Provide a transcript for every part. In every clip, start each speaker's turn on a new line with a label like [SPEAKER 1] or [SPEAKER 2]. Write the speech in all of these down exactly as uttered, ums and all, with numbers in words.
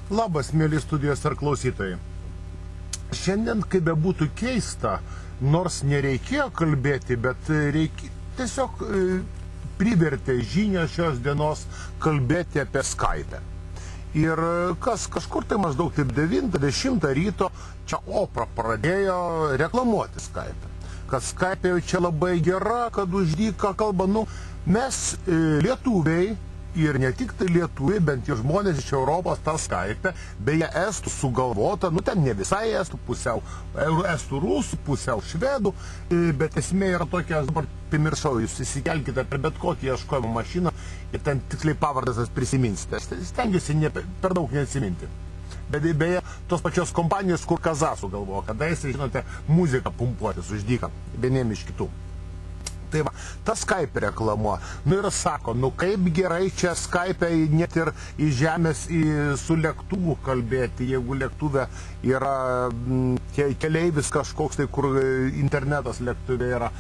[SPEAKER 1] Labas, mėly studijos ar klausytojai. Šiandien, kaip be būtų keista, nors nereikėjo kalbėti, bet reik... tiesiog e, privertė žinią šios dienos kalbėti apie Skype. Ir kas kažkur tai maždaug taip devintą dešimtą ryto čia Opra pradėjo reklamuoti Skype. Kad Skype jau čia labai gera, kad už dyką kalba, nu, mes e, lietuviai, ir ne tik tai lietuviai, bent jau žmonės iš Europos tą Skype, beje, estų sugalvota, nu ten ne visai estų, pusiau estų rusų, pusiau švedų, bet esmė yra tokia, dabar primiršau, jūs įsikelkite per bet kokį ieškojimo mašiną ir ten tiksliai pavardas prisiminsite. Stengiuosi ne, per daug neatsiminti. Bet beje, tos pačios kompanijos, kur Kazasų galvoja, kada jis, žinote, muziką pumpuotis už dyką, vieniem iš kitų. Tai va, ta Skype reklamuoja. Nu ir sako, nu kaip gerai čia Skype net ir į žemės į, su lėktuvu kalbėti, jeigu lėktuve yra m, keleivis kažkoks, tai kur internetas lėktuve yra.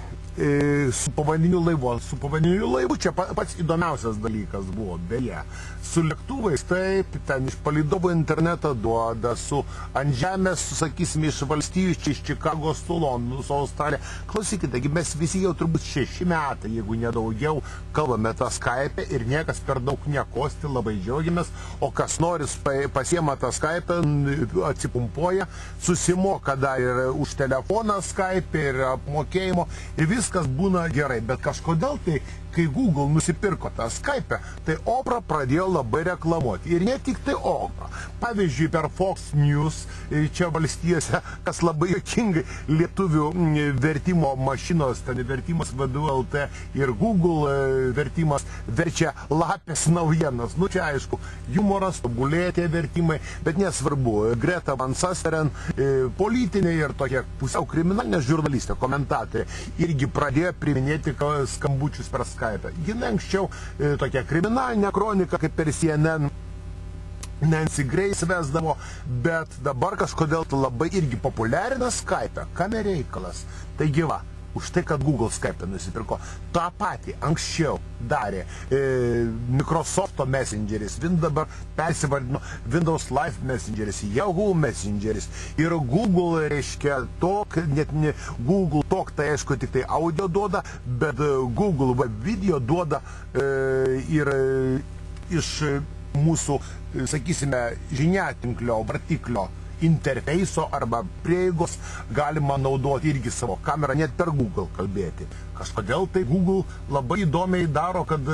[SPEAKER 1] E, su povandeniniu laivu. Su povandeniniu laivu čia pats įdomiausias dalykas buvo, beje. Su lėktuvais, taip, ten iš palydovo internetą duoda, su ant žemės, sakysime, iš valstijų, čia iš Čikagos, su Londonu, su Australija. Klausykite, mes visi jau turbūt šeši metai, jeigu nedaugiau, kalbame tą Skype ir niekas per daug nekosti, labai džiaugiamės, o kas noris pasiema tą Skype, atsipumpuoja, susimoka dar ir už telefoną Skype ir apmokėjimo ir viskas būna gerai, bet kažkodėl tai, kai Google nusipirko tą Skype, tai Opra pradėjo labai reklamuoti. Ir ne tik tai Opra. Pavyzdžiui, per Fox News, čia valstijose, kas labai juokingai lietuvių vertimo mašinos, ten vertimas V du L T ir Google vertimas verčia lapės naujienas. Nu čia aišku, humoras, tobulėja tie vertimai, bet nesvarbu. Greta Van Susteren, politiniai ir tokie pusiau kriminalinė žurnalistė, komentatorė, irgi pradėjo priminėti skambučius per Skype. Jinai anksčiau e, tokia kriminalinė kronika, kaip per C N N Nancy Grace vesdavo, bet dabar kažkodėl labai irgi populiarina Skype. Kame reikalas? Taigi va, už tai, kad Google Skype nusipirko, tą patį anksčiau darė e, Microsoft Messengeris, Vin dabar persivardino Windows Live Messengeris, Yahoo Messengeris ir Google, reiškia, tok, net ne Google Talk, tai aišku, tik tai audio duoda, bet Google Web Video duoda e, ir e, iš mūsų, sakysime, žiniatinklio, vartiklio interfeiso arba prieigos galima naudoti irgi savo kamerą, net per Google kalbėti. Kažkodėl tai Google labai įdomiai daro, kad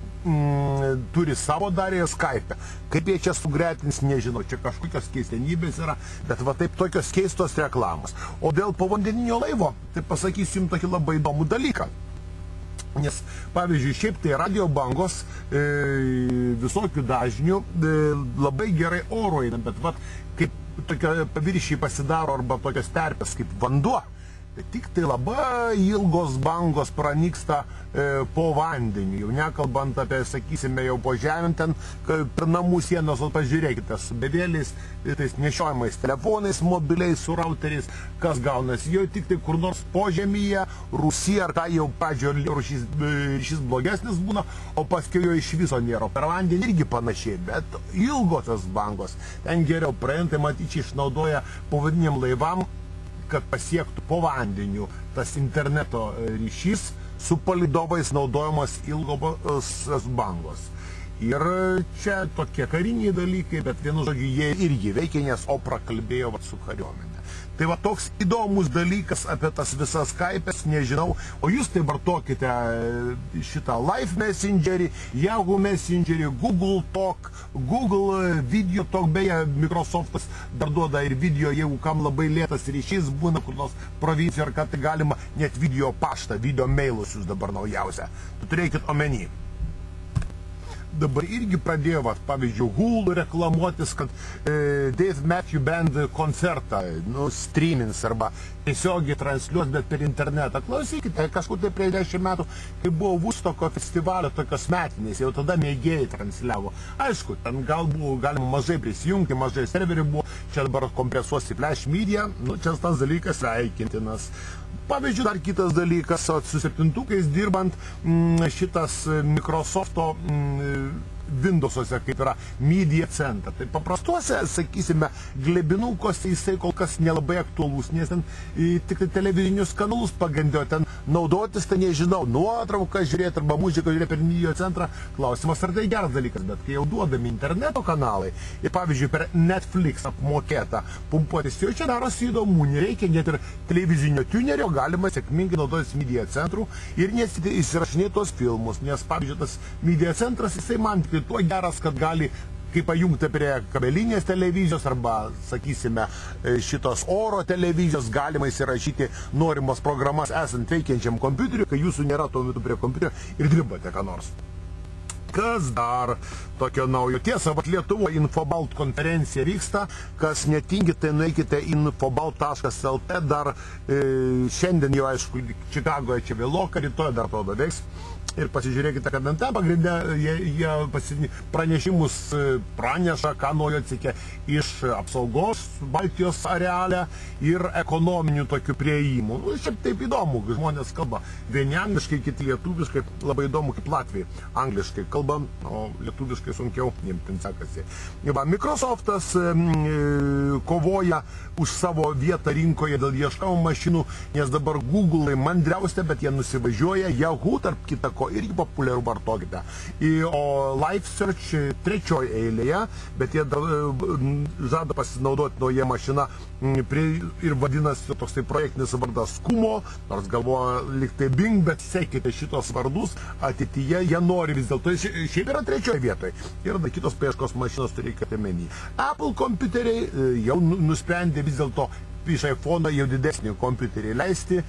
[SPEAKER 1] mm, turi savo darė Skype. Kaip jie čia sugretins, nežinau, čia kažkokios keistenybės yra, bet va taip tokios keistos reklamos. O dėl povandeninio laivo, tai pasakysiu jums tokį labai įdomų dalyką. Nes, pavyzdžiui, šiaip tai radio bangos e, visokių dažnių e, labai gerai oro eina, bet vat, kaip tokie paviršiai pasidaro arba tokios terpės kaip vanduo, tai tik tai labai ilgos bangos pranyksta e, po vandeniu, jau nekalbant apie, sakysime, jau po žemėm ten per namų sienos, o pažiūrėkite, su bevėliais, tais nešiojamais telefonais, mobiliais, su routeriais, kas gaunasi, jau tik tai kur nors požemyje, Rusija ar ką jau pradžioje ryšys, ryšys blogesnis būna, o paskui jo iš viso nėra. Per vandenį irgi panašiai, bet ilgosios bangos, ten geriau praeina, tai matyčiai išnaudoja povandeniniam laivam, kad pasiektų po vandeniu tas interneto ryšys, su palydovais naudojamos ilgosios bangos. Ir čia tokie kariniai dalykai, bet vienu žodžiu jie irgi veikia, nes Opra kalbėjo vat, su kariuomenė. Tai va toks įdomus dalykas apie tas visas Skype'es, nežinau, o jūs tai vartokite šitą Live Messengerį, Yahoo Messengerį, Google Talk, Google Video Talk, beje, Microsoftas dar duoda ir video, jeigu kam labai lėtas ryšys būna, kur nors provincija, ar ką tai galima net video paštą, video mailus jūs dabar naujausia. Tu turėkit omeny. Dabar irgi pradėjo, va, pavyzdžiui, Google reklamuotis, kad e, Dave Matthews Band koncertą, nu, streamins arba tiesiogiai transliuos, bet per internetą. Klausykite, kažkur tai prieš dešimt metų, kai buvo Woodstocko festivalio tokios metinės, jau tada mėgėjai transliavo. Aišku, ten gal buvo galima mažai prisijungti, mažai serverių buvo, čia dabar kompresuosi Flash Media, nu, čia tas dalykas sveikintinas. Pavyzdžiui, dar kitas dalykas, su septintukais dirbant, šitas Microsofto Windowsuose, kaip yra Media Center. Tai paprastuose, sakysime, glebinukuose jisai kol kas nelabai aktualus, nes ten tik tai televizinius kanalus pagandėjo ten naudotis, tai nežinau, nuotrauką žiūrėti arba muziką žiūrėti per Media Centrą. Klausimas, ar tai geras dalykas, bet kai jau duodami interneto kanalai ir pavyzdžiui per Netflix apmokėtą pumpuotis, jau čia darosi įdomu, nereikia net ir televizinio tunerio, galima sėkmingai naudotis Media Centrų ir įsirašinėti tos filmus, nes pavyzdžiui tas Media Centras, jisai man tik tuo geras, kad gali kaip pajungti prie kabelinės televizijos arba, sakysime, šitos oro televizijos, galima įsirašyti norimos programas esant veikiančiam kompiuteriu, kai jūsų nėra tuo metu prie kompiuterio ir dirbate ką nors. Kas dar tokio naujo? Tiesa, vat Lietuvoje Infobalt konferencija vyksta, kas netingit, tai nueikite infobalt taškas el t, dar e, šiandien jau aišku, Čikagoje čia vėloka, rytoj dar to veiks. Ir pasižiūrėkite, kad ten pagrindė, jie, jie pranešimus praneša, ką naujo atsikė iš apsaugos Baltijos areale ir ekonominių tokių prieimų. Nu, šiaip taip įdomu, žmonės kalba vieni angliškai, kiti lietuviškai, labai įdomu kaip Latvijai angliškai kalba, o lietuviškai sunkiau, jiems ten sekasi. Va, Microsoftas e, kovoja už savo vietą rinkoje dėl ieškamų mašinų, nes dabar Google mandriausia, bet jie nusivažiuoja, Yahoo tarp kitako irgi populiarų vartokite. O Live Search trečioje eilėje, bet jie žada pasinaudoti nauja mašina ir vadinasi toksai projektinis vardas Kumo, nors galvoja lyg tai Bing, bet sekite šitos vardus, ateityje jie nori vis dėlto, šiaip yra trečioje vietoje. Ir da kitos paieškos mašinos turėkite menį. Apple kompiuteriai jau nusprendė vis dėlto iš iPhone'o jau didesnį kompiuterį leisti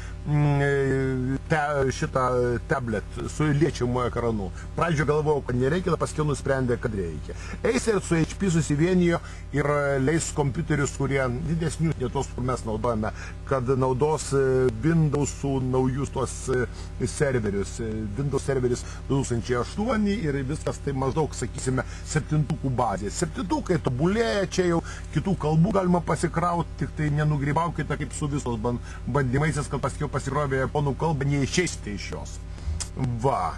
[SPEAKER 1] te, šitą tablet su liečiamu ekranu. Pradžio galvojau, kad nereikia, paskui nusprendė, kad reikia. Acer su H P susivienijo ir leis kompiuterius, kurie didesnius, ne tos, kur mes naudojame, kad naudos Windows'ų naujus tos serverius. Windows serveris du tūkstančiai aštuoni ir viskas tai maždaug, sakysime, septintukų bazė. Septintukai tobulėja, čia jau kitų kalbų galima pasikrauti, tik tai nenugriauti. Grybaukite kaip su visos bandymaisiais, kad paskiau pasirovė japonų kalbą, neišeisite iš jos. Va.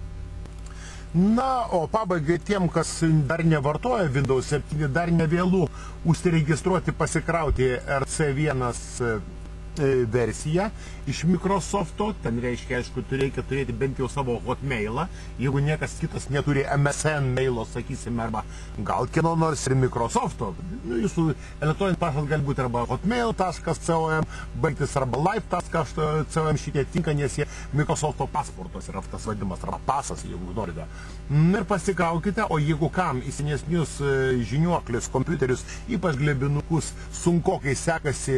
[SPEAKER 1] Na, o pabaigai tiem, kas dar nevartoja Windows septyni, dar nevėlu užsiregistruoti, pasikrauti R C vienas versiją iš Microsoft'o, ten reiškia, aišku, reikia turėti bent jau savo hotmailą, jeigu niekas kitas neturi M S N mailo, sakysime, arba gal kieno nors ir Microsoft'o, nu, jūsų elektroninis paštas gali būti arba hotmail taškas com, baigtis arba live taškas com, šitie tinka, nes jie Microsoft'o pasportos yra tas vadimas, arba pasas, jeigu norite. Ir pasikraukite, o jeigu kam į senesnius žiniuoklius, kompiuterius, ypač glebinukus, sunkokai sekasi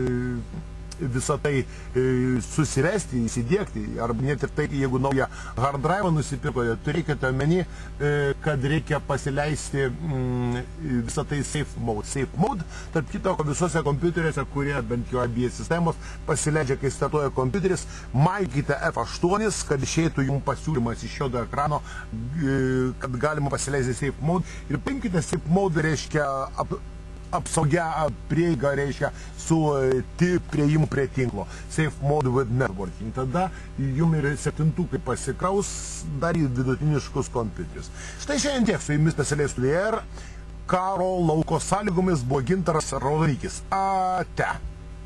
[SPEAKER 1] visą tai e, susivesti, įsidėkti, arba net ir tai, jeigu naują hard drive nusipirkote, turėkite omeny, e, kad reikia pasileisti mm, visą tai safe mode. Safe mode, tarp kito, visose kompiuteriuose, kurie bent jau abie sistemos pasileidžia, kai startuoja kompiuteris, maikite F aštuoni, kad išeitų jums pasiūlymas iš šio ekrano, e, kad galima pasileisti safe mode ir paimkite safe mode, reiškia ap, apsaugia prieiga, reiškia su prieimu prie tinklo. Safe mode with networking. Tada jums ir septintukai pasikraus dar į vidutiniškus kompiuterius. Štai šiandien tiek su jumis specialiai studija ir karo lauko sąlygomis buvo Gintaras Raudonykis. Ate.